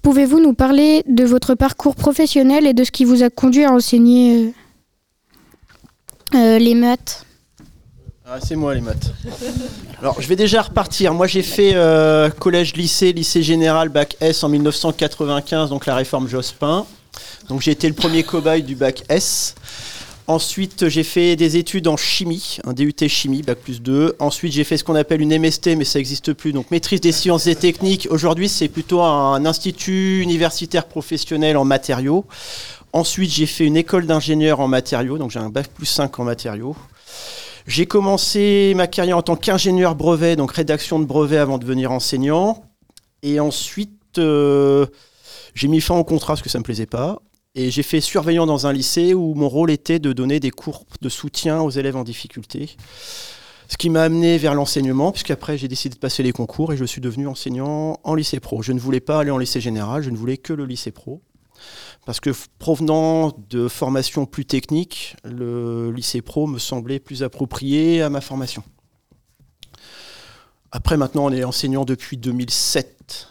Pouvez-vous nous parler de votre parcours professionnel et de ce qui vous a conduit à enseigner les maths? C'est moi les maths. Alors je vais déjà repartir. Moi j'ai fait collège-lycée, lycée général, bac S en 1995, donc la réforme Jospin. Donc j'ai été le premier cobaye du bac S. Ensuite j'ai fait des études en chimie, un DUT chimie, bac plus 2. Ensuite j'ai fait ce qu'on appelle une MST, mais ça n'existe plus, donc maîtrise des sciences et techniques. Aujourd'hui c'est plutôt un institut universitaire professionnel en matériaux. Ensuite j'ai fait une école d'ingénieur en matériaux, donc j'ai un bac plus 5 en matériaux. J'ai commencé ma carrière en tant qu'ingénieur brevet, donc rédaction de brevet avant de devenir enseignant. Et ensuite, j'ai mis fin au contrat parce que ça ne me plaisait pas. Et j'ai fait surveillant dans un lycée où mon rôle était de donner des cours de soutien aux élèves en difficulté. Ce qui m'a amené vers l'enseignement, puisqu'après j'ai décidé de passer les concours et je suis devenu enseignant en lycée pro. Je ne voulais pas aller en lycée général, je ne voulais que le lycée pro. Parce que provenant de formations plus techniques, le lycée pro me semblait plus approprié à ma formation. Après, maintenant, on est enseignant depuis 2007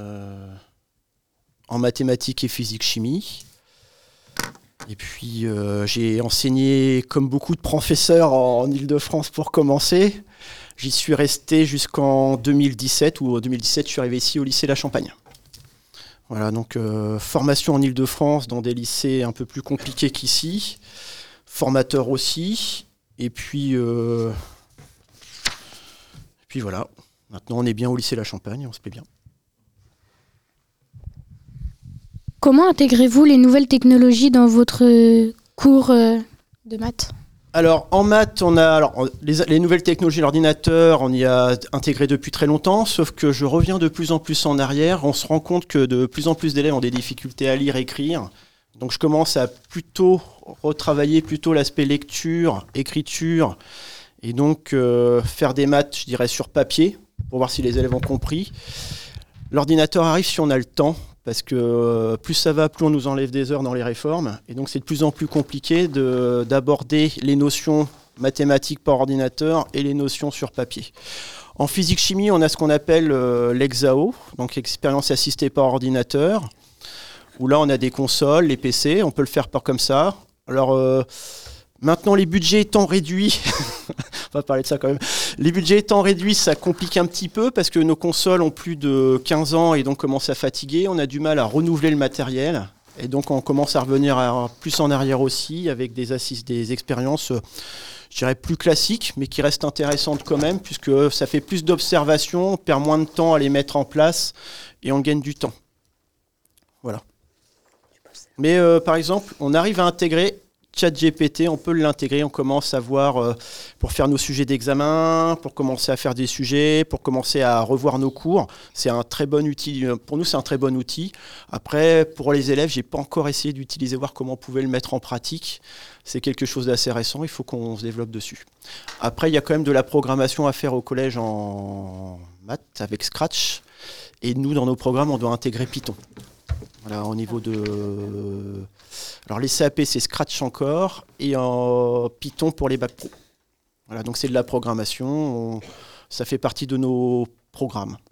en mathématiques et physique-chimie. Et puis, j'ai enseigné comme beaucoup de professeurs en Île-de-France pour commencer. J'y suis resté jusqu'en 2017, où en 2017, je suis arrivé ici au lycée La Champagne. Voilà, donc formation en Île-de-France dans des lycées un peu plus compliqués qu'ici, formateur aussi, et puis voilà, maintenant on est bien au lycée La Champagne, on se plaît bien. Comment intégrez-vous les nouvelles technologies dans votre cours de maths ? Alors en maths, on a les nouvelles technologies, l'ordinateur, on y a intégré depuis très longtemps, sauf que je reviens de plus en plus en arrière. On se rend compte que de plus en plus d'élèves ont des difficultés à lire, écrire. Donc je commence à plutôt retravailler l'aspect lecture, écriture, et donc faire des maths, je dirais, sur papier, pour voir si les élèves ont compris. L'ordinateur arrive si on a le temps, parce que plus ça va, plus on nous enlève des heures dans les réformes. Et donc c'est de plus en plus compliqué d'aborder les notions mathématiques par ordinateur et les notions sur papier. En physique-chimie, on a ce qu'on appelle l'EXAO, donc expérience assistée par ordinateur, où là on a des consoles, les PC, on peut le faire comme ça. Alors maintenant les budgets étant réduits, on va parler de ça quand même, les budgets étant réduits, ça complique un petit peu parce que nos consoles ont plus de 15 ans et donc commencent à fatiguer. On a du mal à renouveler le matériel et donc on commence à revenir plus en arrière aussi avec des expériences, je dirais, plus classiques mais qui restent intéressantes quand même puisque ça fait plus d'observations, on perd moins de temps à les mettre en place et on gagne du temps. Voilà. Mais par exemple, on arrive à intégrer ChatGPT, on peut l'intégrer, on commence à voir pour faire nos sujets d'examen, pour commencer à faire des sujets, pour commencer à revoir nos cours. C'est un très bon outil. Pour nous, c'est un très bon outil. Après, pour les élèves, j'ai pas encore essayé d'utiliser, voir comment on pouvait le mettre en pratique. C'est quelque chose d'assez récent, il faut qu'on se développe dessus. Après, il y a quand même de la programmation à faire au collège en maths avec Scratch. Et nous, dans nos programmes, on doit intégrer Python. Voilà, au niveau de... Alors les CAP, c'est Scratch encore, et en Python pour les bacs pro. Voilà, donc c'est de la programmation, ça fait partie de nos programmes.